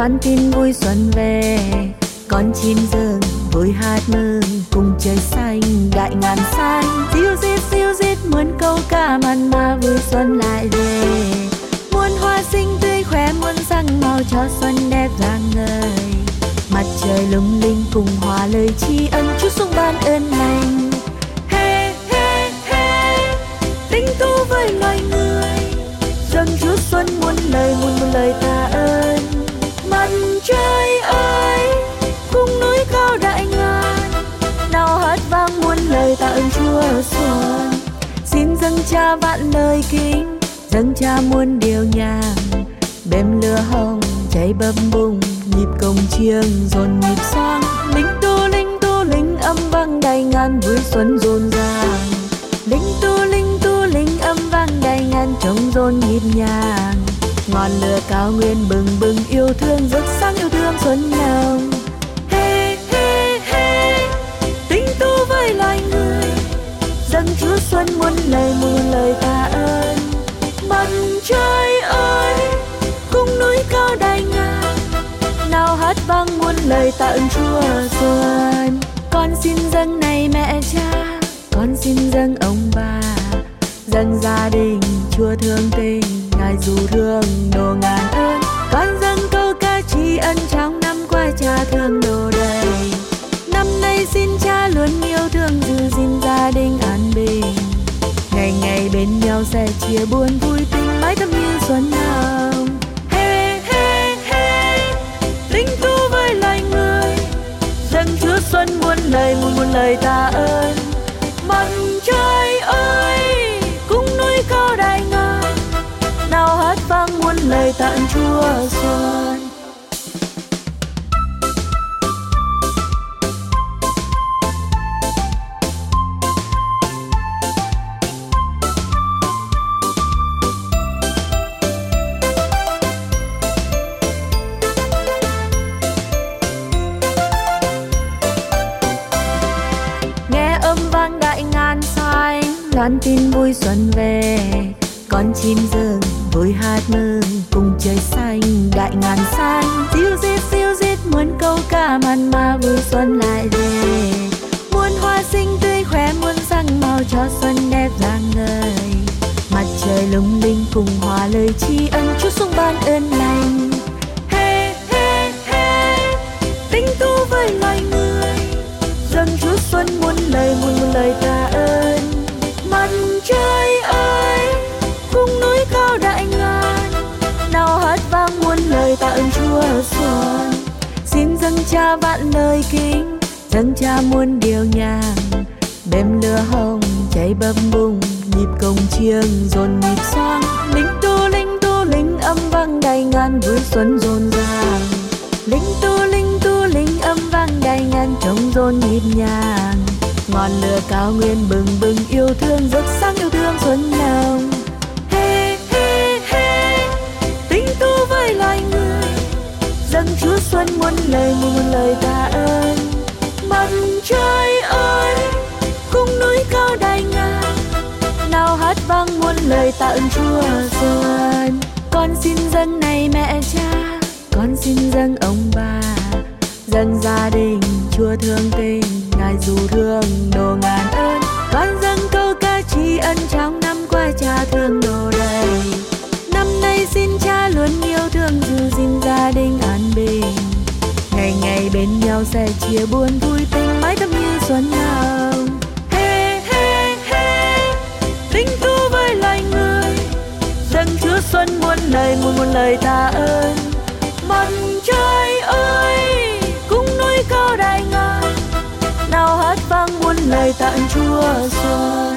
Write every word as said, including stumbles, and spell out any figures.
loan tin vui xuân về. Con chim rừng vui hát mừng cùng trời xanh đại ngàn xanh. Diu dít diu dít muốn câu ca mặn mà vui xuân lại về. Muôn hoa xinh tươi khoe muôn sắc màu cho xuân đẹp rạng ngời. Mặt trời lung linh cùng hòa lời tri ân Chúa xuống ban ơn lành. Hey hey hey, tinh tu với loài người, dâng Chúa xuân muôn lời muôn muôn lời tạ ơn. Mặt trời ơi, cùng núi cao đại ngàn, nào hát vang muôn lời tạ ơn Chúa xuân. Xin dâng Cha vạn lời kính, dâng Cha muôn điều nhạc. Bếp lửa hồng cháy bập bùng, nhịp cồng chiêng dồn nhịp xoang. Linh tu linh tu linh âm vang đầy ngàn, vui xuân rộn ràng. Linh tu linh tu linh âm vang đầy ngàn, trống rộn nhịp nhàng. Ngọn lửa cao nguyên bừng bừng yêu thương, rực sáng yêu thương xuân nồng. Hey hey hey, tinh tu với loài người, dâng Chúa xuân muôn lời muôn lời tạ ơn. Mặt trời ơi, cùng núi cao đại ngàn, nào hát vang muôn lời tạ ơn Chúa xuân. Con xin dâng này mẹ cha, con xin dâng ông bà, dâng gia đình Chúa thương tình, Ngài dù thương độ ngàn ơn. Con dâng câu ca tri ân trong năm qua Cha thương độ đầy. Năm nay xin Cha luôn yêu thương, giữ gìn gia đình an bình. Ngày ngày bên nhau sẽ chia buồn vui tình, mãi thắm như xuân hồng. Hey hey hey, tinh tu với loài người, dâng Chúa xuân muôn lời muôn muôn lời tạ ơn. Mặt trời ơi, cùng núi cao đại ngàn, nào hát vang muôn lời tạ ơn Chúa xuân. Loan tin vui xuân về, con chim rừng vui hát mừng cùng trời xanh đại ngàn xanh. Diu dít diu dít muốn câu ca mặn mà vui xuân lại về. Muôn hoa xinh tươi khoe muôn sắc màu cho xuân đẹp rạng ngời. Mặt trời lung linh cùng hòa lời tri ân Chúa xuống ban ơn lành. Hey hey hey, tinh tu với loài người, dâng Chúa xuân muôn lời muôn muôn lời tạ ơn. Mặt trời ơi, cùng núi cao đại ngàn, nào hát vang muôn lời tạ ơn Chúa xuân. Xin dâng Cha vạn lời kính, dâng Cha muôn điều nhạc. Bếp lửa hồng cháy bập bùng, nhịp cồng chiêng dồn nhịp xoang. Linh tu linh tu linh âm vang đầy ngàn, vui xuân rộn ràng. Linh tu linh tu linh âm vang đầy ngàn, trống rộn nhịp nhàng. Ngọn lửa cao nguyên bừng bừng yêu thương, rực sáng yêu thương xuân nồng. Hey hey hey, tinh tu với loài người, dâng Chúa xuân muôn lời muôn muôn lời tạ ơn. Mặt trời ơi, cùng núi cao đại ngàn, nào hát vang muôn lời tạ ơn Chúa xuân. Con xin dâng này mẹ cha, con xin dâng ông bà, dâng gia đình Chúa thương tình, Ngài dù thương độ ngàn ơn. Con dâng câu ca tri ân trong năm qua Cha thương độ đầy. Năm nay xin Cha luôn yêu thương, giữ gìn gia đình an bình. Ngày ngày bên nhau sẽ chia buồn vui tình, mãi thắm như xuân hồng. Hey hey hey, tinh tu với loài người, dâng Chúa xuân muôn lời muôn muôn lời tạ ơn. Mặt trời ơi, cùng núi cao đại ngàn, nào hát vang muôn lời tạ ơn Chúa xuân.